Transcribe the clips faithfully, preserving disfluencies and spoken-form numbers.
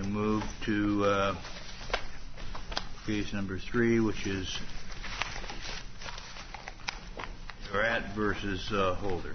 move to uh, case number three, which is Rat versus uh, Holder.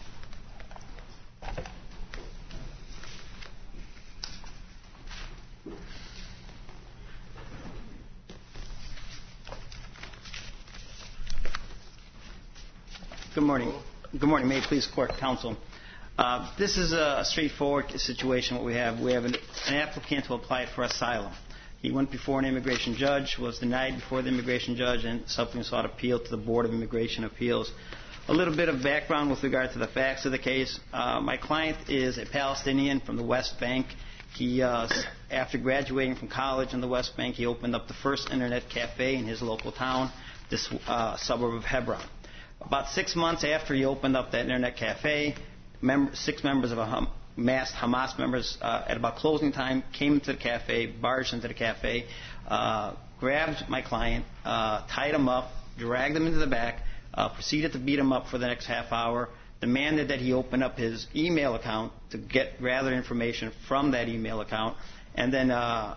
Good morning. Good morning. May it please court counsel. Uh, this is a straightforward situation. What we have, we have an, an applicant who applied for asylum. He went before an immigration judge, was denied before the immigration judge, and subsequently sought appeal to the Board of Immigration Appeals. A little bit of background with regard to the facts of the case. Uh, my client is a Palestinian from the West Bank. He, uh, after graduating from college in the West Bank, he opened up the first internet cafe in his local town, this uh, suburb of Hebron. About six months after he opened up that internet cafe, mem- six members of a hum- masked Hamas members uh, at about closing time came into the cafe, barged into the cafe, uh, grabbed my client, uh, tied him up, dragged him into the back, uh, proceeded to beat him up for the next half hour, demanded that he open up his email account to get gather information from that email account, and then uh,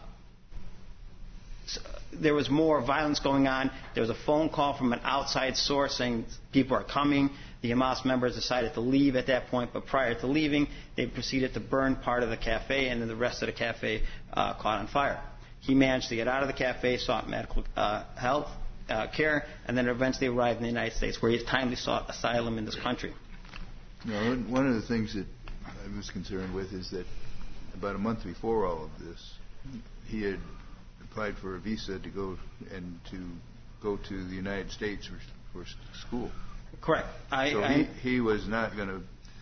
there was more violence going on. There was a phone call from an outside source saying people are coming. The Hamas members decided to leave at that point, but prior to leaving, they proceeded to burn part of the cafe, and then the rest of the cafe uh, caught on fire. He managed to get out of the cafe, sought medical uh, health uh, care, and then eventually arrived in the United States, where he timely sought asylum in this country. Now, one of the things that I was concerned with is that about a month before all of this, he had applied for a visa to go and to go to the United States for, for school. Correct. I, so I, he, he was not going to,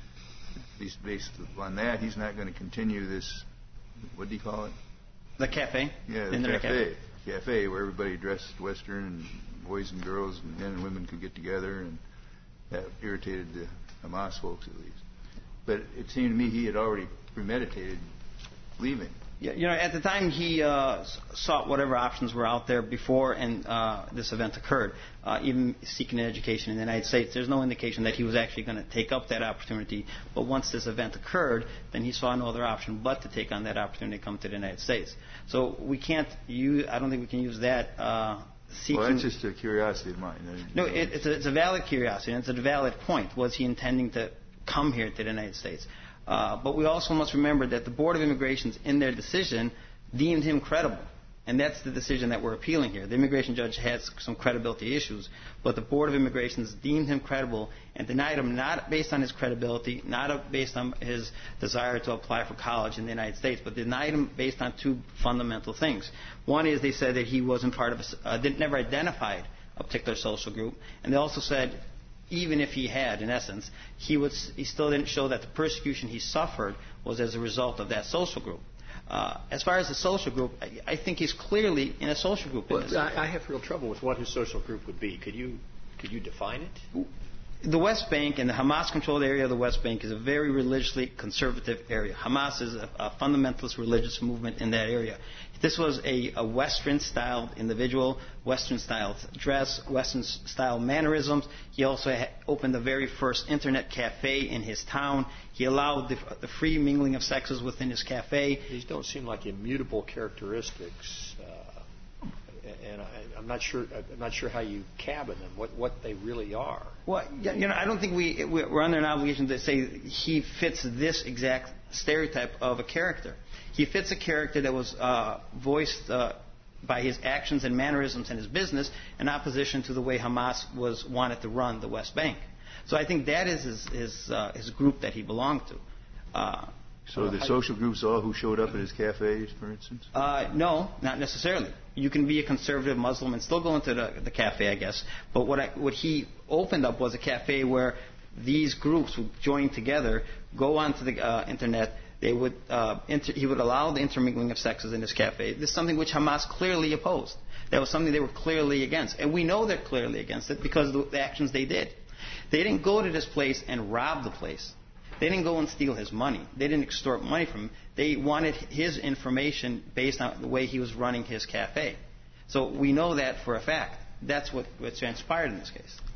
at least based on that, he's not going to continue this, what do you call it? The cafe? Yeah, the cafe. cafe. Cafe where everybody dressed Western, and boys and girls and men and women could get together, and that irritated the Hamas folks at least. But it seemed to me he had already premeditated leaving. Yeah, you know, at the time he uh, sought whatever options were out there before and uh, this event occurred, uh, even seeking an education in the United States. There's no indication that he was actually going to take up that opportunity. But once this event occurred, then he saw no other option but to take on that opportunity to come to the United States. So we can't use, I don't think we can use that uh, seeking... Well, that's just a curiosity of mine. No, it, it's, a, it's a valid curiosity, and it's a valid point. Was he intending to come here to the United States? Uh, but we also must remember that the Board of Immigration, in their decision, deemed him credible. And that's the decision that we're appealing here. The immigration judge has some credibility issues, but the Board of Immigration deemed him credible and denied him not based on his credibility, not based on his desire to apply for college in the United States, but denied him based on two fundamental things. One is they said that he wasn't part of a, uh, didn't, never identified a particular social group, and they also said even if he had, in essence, he, was, he still didn't show that the persecution he suffered was as a result of that social group. Uh, as far as the social group, I, I think he's clearly in a social group. Well, in this I, I have real trouble with what his social group would be. Could you could you define it? The West Bank and the Hamas-controlled area of the West Bank is a very religiously conservative area. Hamas is a, a fundamentalist religious movement in that area. This was a, a Western-styled individual, Western-styled dress, Western-styled mannerisms. He also ha- opened the very first internet cafe in his town. He allowed the, the free mingling of sexes within his cafe. These don't seem like immutable characteristics, uh, and I, I'm not sure. I'm not sure how you cabin them. What what they really are. Well, you know, I don't think we we're under an obligation to say he fits this exact stereotype of a character. He fits a character that was uh, voiced uh, by his actions and mannerisms and his business in opposition to the way Hamas was wanted to run the West Bank. So I think that is his his, uh, his group that he belonged to. Uh, so the social groups all who showed up at his cafes, for instance? Uh, no, not necessarily. You can be a conservative Muslim and still go into the, the cafe, I guess. But what I, what he opened up was a cafe where these groups would join together, go onto the uh, internet. They would uh, inter- he would allow the intermingling of sexes in his cafe. This is something which Hamas clearly opposed. That was something they were clearly against, and we know they're clearly against it because of the actions they did. They didn't go to this place and rob the place. They didn't go and steal his money. They didn't extort money from him. They wanted his information based on the way he was running his cafe. So we know that for a fact. That's what, what transpired in this case.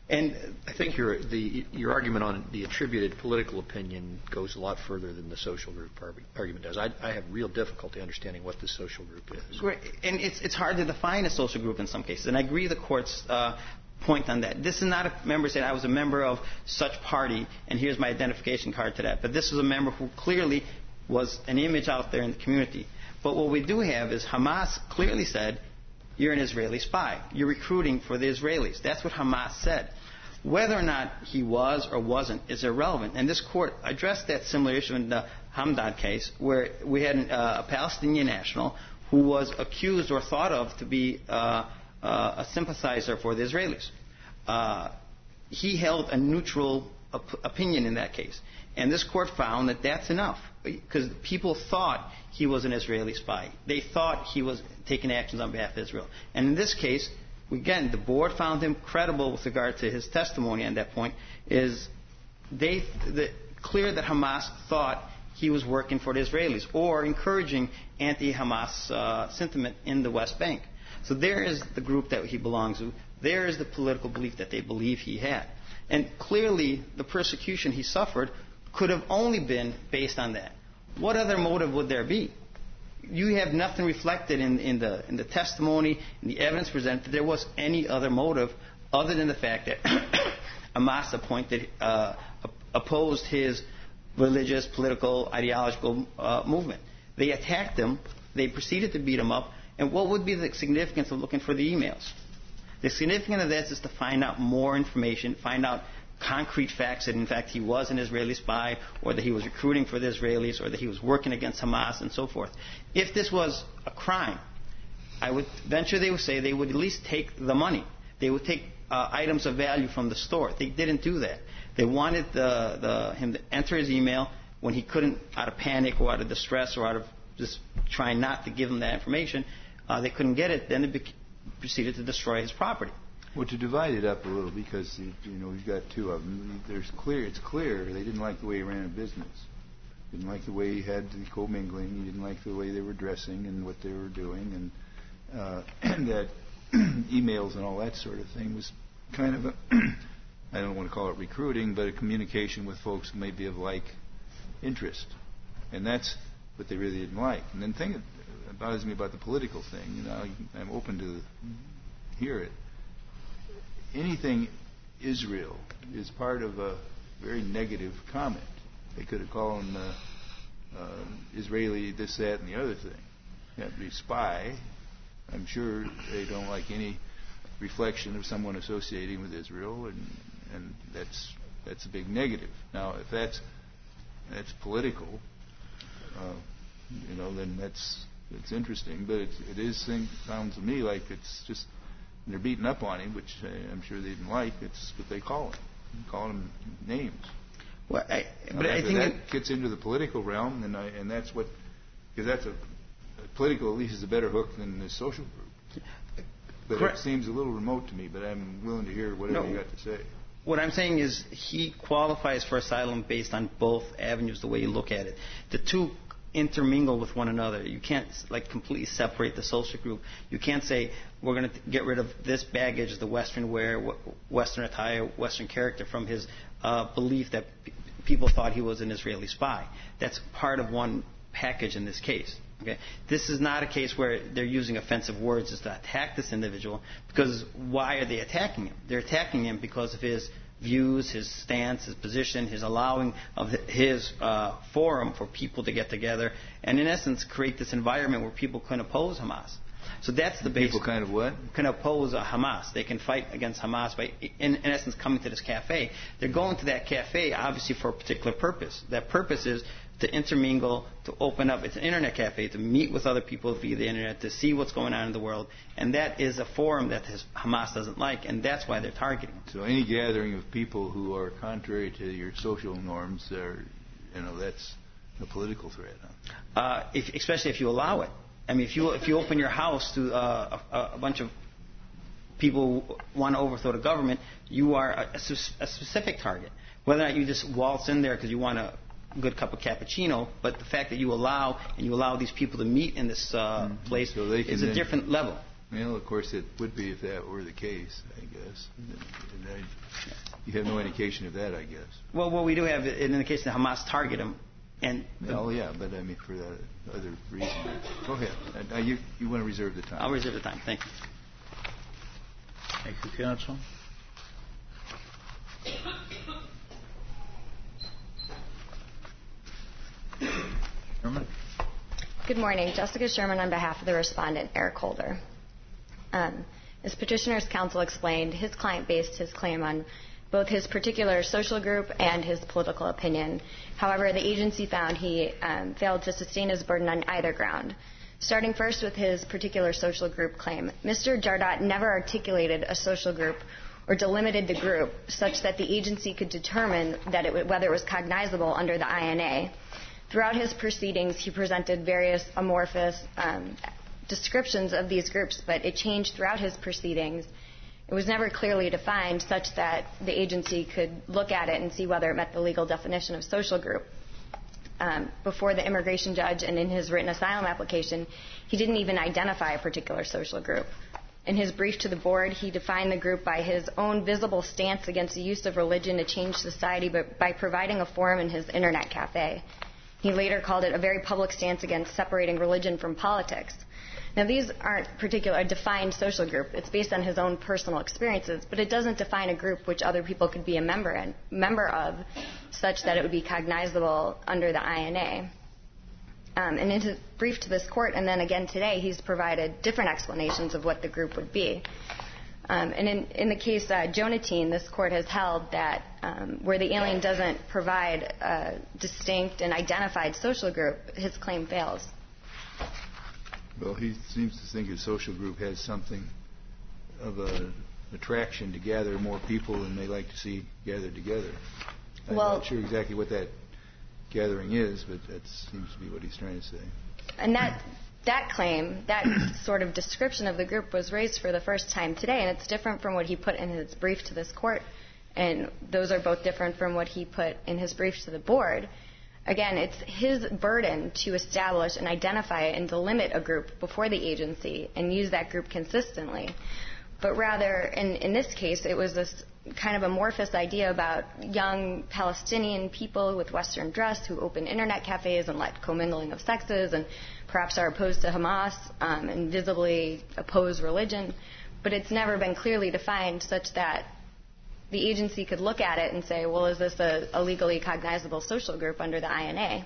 And I think your the your argument on the attributed political opinion goes a lot further than the social group argument does. I, I have real difficulty understanding what the social group is. And it's it's hard to define a social group in some cases. And I agree with the court's uh, point on that. This is not a member saying I was a member of such party and here's my identification card to that. But this was a member who clearly was an image out there in the community. But what we do have is Hamas clearly said, you're an Israeli spy. You're recruiting for the Israelis. That's what Hamas said. Whether or not he was or wasn't is irrelevant. And this court addressed that similar issue in the Hamdan case, where we had an, uh, a Palestinian national who was accused or thought of to be uh, uh, a sympathizer for the Israelis. Uh, he held a neutral op- opinion in that case. And this court found that that's enough, because people thought he was an Israeli spy. They thought he was taking actions on behalf of Israel. And in this case, again, the board found him credible with regard to his testimony at that point. Is they the, clear that Hamas thought he was working for the Israelis or encouraging anti-Hamas uh, sentiment in the West Bank. So there is the group that he belongs to. There is the political belief that they believe he had. And clearly, the persecution he suffered could have only been based on that. What other motive would there be? You have nothing reflected in, in, the, in the testimony, in the evidence presented, that there was any other motive other than the fact that Hamas appointed, uh, opposed his religious, political, ideological uh, movement. They attacked him. They proceeded to beat him up. And what would be the significance of looking for the emails? The significance of this is to find out more information, find out concrete facts that, in fact, he was an Israeli spy, or that he was recruiting for the Israelis, or that he was working against Hamas, and so forth. If this was a crime, I would venture they would say they would at least take the money. They would take uh, items of value from the store. They didn't do that. They wanted the, the, him to enter his email when he couldn't, out of panic or out of distress or out of just trying not to give him that information. Uh, they couldn't get it. Then they be- proceeded to destroy his property. Well, to divide it up a little, because you, you know we've got two of them. There's clear. It's clear they didn't like the way he ran a business. Didn't like the way he had the commingling. He didn't like the way they were dressing and what they were doing, and uh, and that emails and all that sort of thing was kind of a I don't want to call it recruiting, but a communication with folks who may be of like interest, and that's what they really didn't like. And then the thing that bothers me about the political thing, you know, I'm open to hear it. Anything Israel is part of a very negative comment. They could have called him uh, uh, Israeli this, that, and the other thing. You have to be spy. I'm sure they don't like any reflection of someone associating with Israel, and and that's that's a big negative. Now, if that's that's political, uh, you know, then that's it's interesting. But it, it is thing, sounds to me like it's just. They're beating up on him, which uh, I'm sure they didn't like. It's what they call him, calling him names. Well, I, but now, I think that that gets into the political realm, and I, and that's what because that's a, a political at least is a better hook than the social group. But correct. It seems a little remote to me. But I'm willing to hear whatever no, you got to say. What I'm saying is he qualifies for asylum based on both avenues, the way you look at it. The two intermingle with one another. You can't like completely separate the social group. You can't say we're going to get rid of this baggage, the Western wear, Western attire, Western character from his uh, belief that p- people thought he was an Israeli spy. That's part of one package in this case. Okay? This is not a case where they're using offensive words just to attack this individual, because why are they attacking him? They're attacking him because of his views, his stance, his position, his allowing of his uh, forum for people to get together and, in essence, create this environment where people can oppose Hamas. So that's the basic. People kind of what? Can oppose uh, Hamas. They can fight against Hamas by, in, in essence, coming to this cafe. They're going to that cafe, obviously, for a particular purpose. That purpose is to intermingle, to open up. It's an internet cafe, to meet with other people via the internet, to see what's going on in the world. And that is a forum that his, Hamas doesn't like, and that's why they're targeting him. So any gathering of people who are contrary to your social norms, are, you know, that's a political threat. Huh? Uh, if, especially if you allow it. I mean, if you if you open your house to uh, a, a bunch of people who want to overthrow the government, you are a, a specific target. Whether or not you just waltz in there because you want a good cup of cappuccino, but the fact that you allow and you allow these people to meet in this uh, mm-hmm. place so they can is a then, different level. Well, of course, it would be if that were the case, I guess. And I, you have no indication of that, I guess. Well, what we do have, in the case that Hamas target him, and Oh, yeah, but I mean for that other reason. Go ahead. Uh, you, you want to reserve the time. I'll reserve the time. Thank you. Thank you, counsel. Sherman? Good morning. Jessica Sherman on behalf of the respondent, Eric Holder. Um, as Petitioner's counsel explained, his client based his claim on both his particular social group and his political opinion. However, the agency found he um, failed to sustain his burden on either ground. Starting first with his particular social group claim, Mister Jardat never articulated a social group or delimited the group such that the agency could determine that it w- whether it was cognizable under the I N A. Throughout his proceedings, he presented various amorphous um, descriptions of these groups, but it changed throughout his proceedings. It was never clearly defined such that the agency could look at it and see whether it met the legal definition of social group. Um, before the immigration judge and in his written asylum application, he didn't even identify a particular social group. In his brief to the board, he defined the group by his own visible stance against the use of religion to change society, but by providing a forum in his internet cafe. He later called it a very public stance against separating religion from politics. Now, these aren't particular a defined social group. It's based on his own personal experiences, but it doesn't define a group which other people could be a member in, member of, such that it would be cognizable under the I N A. Um, and in his brief to this court, and then again today, he's provided different explanations of what the group would be. Um, and in, in the case uh, Jonatine, this court has held that um, where the alien doesn't provide a distinct and identified social group, his claim fails. Well, he seems to think his social group has something of an attraction to gather more people than they like to see gathered together. I'm well, not sure exactly what that gathering is, but that seems to be what he's trying to say. And that that claim, that sort of description of the group was raised for the first time today, and it's different from what he put in his brief to this court, and those are both different from what he put in his brief to the board. Again, it's his burden to establish and identify and delimit a group before the agency and use that group consistently. But rather, in, in this case, it was this kind of amorphous idea about young Palestinian people with Western dress who open internet cafes and let commingling of sexes and perhaps are opposed to Hamas um, and visibly oppose religion. But it's never been clearly defined such that the agency could look at it and say, well, is this a, a legally cognizable social group under the I N A?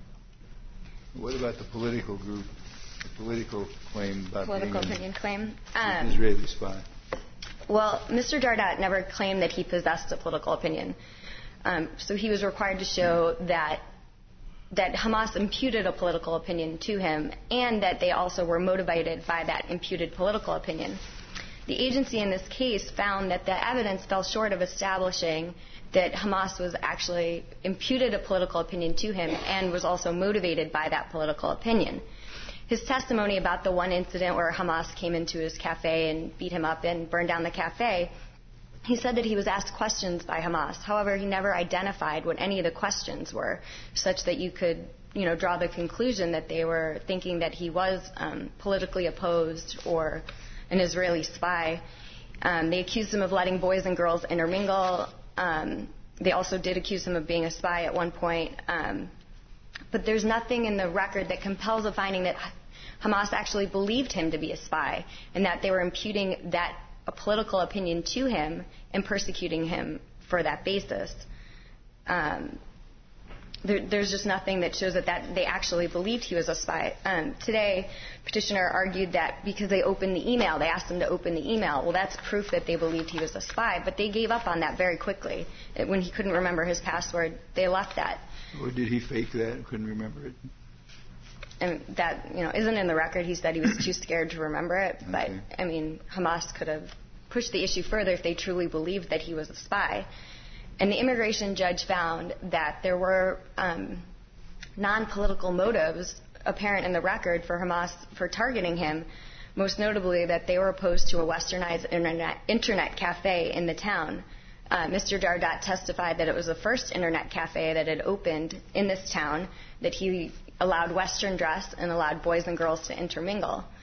What about the political group, the political claim about Political being opinion claim? an Um, Israeli spy? Well, Mister Jardat never claimed that he possessed a political opinion. Um, so he was required to show that that Hamas imputed a political opinion to him and that they also were motivated by that imputed political opinion. The agency in this case found that the evidence fell short of establishing that Hamas was actually imputed a political opinion to him and was also motivated by that political opinion. His testimony about the one incident where Hamas came into his cafe and beat him up and burned down the cafe, he said that he was asked questions by Hamas. However, he never identified what any of the questions were, such that you could, you know, draw the conclusion that they were thinking that he was um, politically opposed or an Israeli spy. Um, they accused him of letting boys and girls intermingle. Um, they also did accuse him of being a spy at one point. Um, but there's nothing in the record that compels a finding that Hamas actually believed him to be a spy and that they were imputing that a political opinion to him and persecuting him for that basis. Um, there, there's just nothing that shows that, that they actually believed he was a spy. Um, today, Petitioner argued that because they opened the email, they asked him to open the email. Well, that's proof that they believed he was a spy, but they gave up on that very quickly. It, when he couldn't remember his password, they left that. Or did he fake that and couldn't remember it? And that, you know, isn't in the record. He said he was too scared to remember it. Okay. But, I mean, Hamas could have pushed the issue further if they truly believed that he was a spy. And the immigration judge found that there were um, non-political motives apparent in the record for Hamas for targeting him, most notably that they were opposed to a westernized internet, internet cafe in the town. Uh, Mister Jardat testified that it was the first internet cafe that had opened in this town, that he allowed Western dress and allowed boys and girls to intermingle.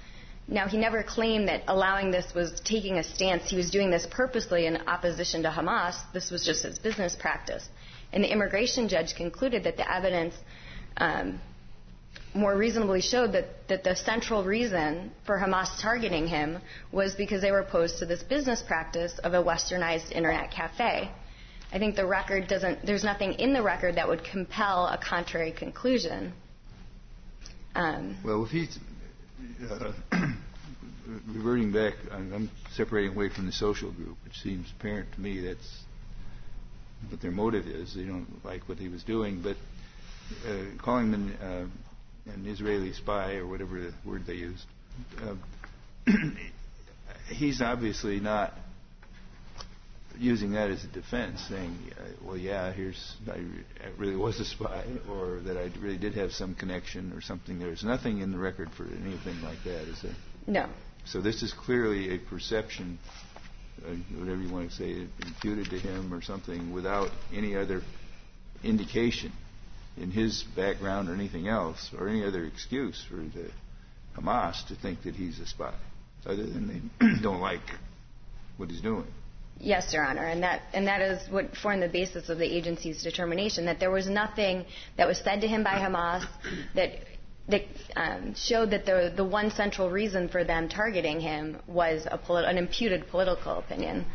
Now, he never claimed that allowing this was taking a stance. He was doing this purposely in opposition to Hamas. This was just his business practice. And the immigration judge concluded that the evidence um, more reasonably showed that, that the central reason for Hamas targeting him was because they were opposed to this business practice of a westernized internet cafe. I think the record doesn't, there's nothing in the record that would compel a contrary conclusion. Um, well, if he's uh, reverting back, I'm, I'm separating away from the social group, which seems apparent to me that's what their motive is. They don't like what he was doing, but uh, calling him an, uh, an Israeli spy or whatever the word they used, uh, he's obviously not using that as a defense, saying, well, yeah, here's, I, I really was a spy, or that I really did have some connection or something. There's nothing in the record for anything like that, is there? No. So this is clearly a perception, uh, whatever you want to say, imputed to him or something, without any other indication in his background or anything else, or any other excuse for the Hamas to think that he's a spy, other than they don't like what he's doing. Yes, Your Honor, and that and that is what formed the basis of the agency's determination, that there was nothing that was said to him by Hamas that that um, showed that the the one central reason for them targeting him was a politi- an imputed political opinion.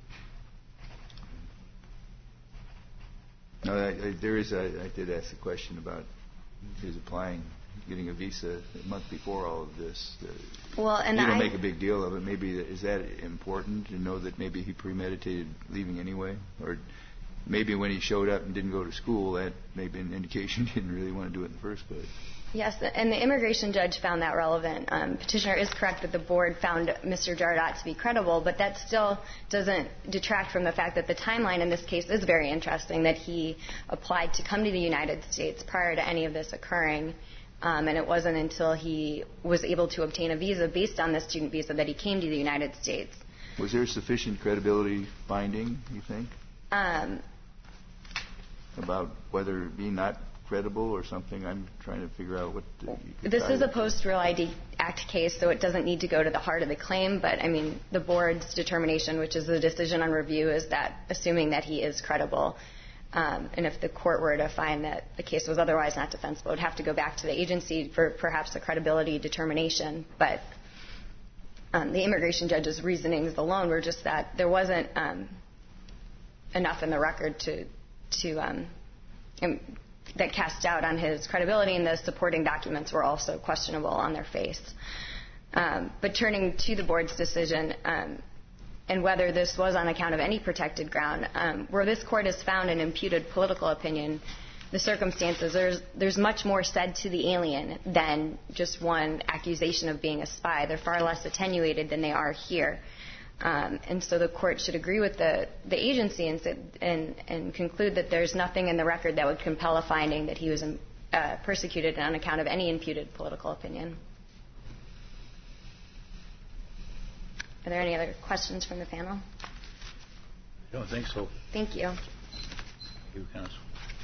No, I, I, there is. A, I did ask a question about his applying, getting a visa a month before all of this. Uh, well, and you don't I, make a big deal of it. Maybe is that important to know that maybe he premeditated leaving anyway, or maybe when he showed up and didn't go to school, that may be an indication he didn't really want to do it in the first place. Yes, and the immigration judge found that relevant. Um, Petitioner is correct that the board found Mister Jardot to be credible, but that still doesn't detract from the fact that the timeline in this case is very interesting, that he applied to come to the United States prior to any of this occurring, um, and it wasn't until he was able to obtain a visa based on the student visa that he came to the United States. Was there sufficient credibility finding, you think, um, about whether being not credible or something? I'm trying to figure out what. Uh, this is a post-Real I D Act case, so it doesn't need to go to the heart of the claim. But I mean, the board's determination, which is the decision on review, is that assuming that he is credible, um, and if the court were to find that the case was otherwise not defensible, it would have to go back to the agency for perhaps a credibility determination. But um, the immigration judge's reasonings alone were just that there wasn't um, enough in the record to to. Um, that cast doubt on his credibility, and the supporting documents were also questionable on their face. Um, but turning to the board's decision, um, and whether this was on account of any protected ground, um, where this court has found an imputed political opinion, the circumstances, there's, there's much more said to the alien than just one accusation of being a spy. They're far less attenuated than they are here. Um, and so the court should agree with the, the agency and, and, and conclude that there's nothing in the record that would compel a finding that he was uh, persecuted on account of any imputed political opinion. Are there any other questions from the panel? I don't think so. Thank you. Thank you, counsel.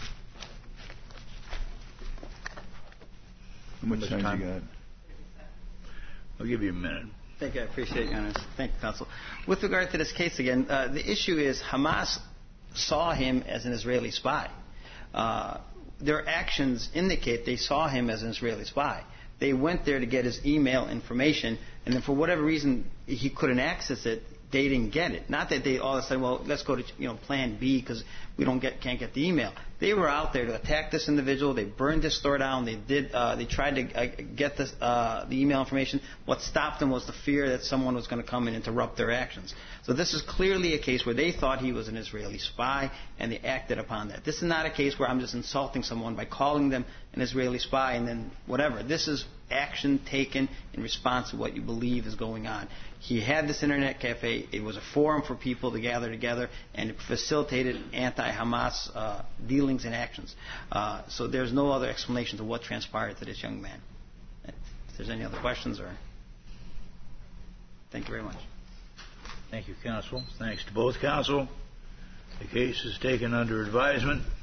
How much time, time you got? I'll give you a minute. Thank you. I appreciate your honors. Thank you, counsel. With regard to this case again, uh, the issue is Hamas saw him as an Israeli spy. Uh, their actions indicate they saw him as an Israeli spy. They went there to get his email information, and then for whatever reason he couldn't access it. They didn't get it. Not that they all said, "Well, let's go to you know Plan B because we don't get can't get the email." They were out there to attack this individual. They burned his store down. They did. Uh, they tried to uh, get this, uh, the email information. What stopped them was the fear that someone was going to come and interrupt their actions. So this is clearly a case where they thought he was an Israeli spy, and they acted upon that. This is not a case where I'm just insulting someone by calling them an Israeli spy and then whatever. This is action taken in response to what you believe is going on. He had this internet cafe. It was a forum for people to gather together, and it facilitated anti-Hamas uh, dealings and actions. Uh, so there's no other explanation to what transpired to this young man. If there's any other questions, or thank you very much. Thank you, counsel. Thanks to both counsel. The case is taken under advisement.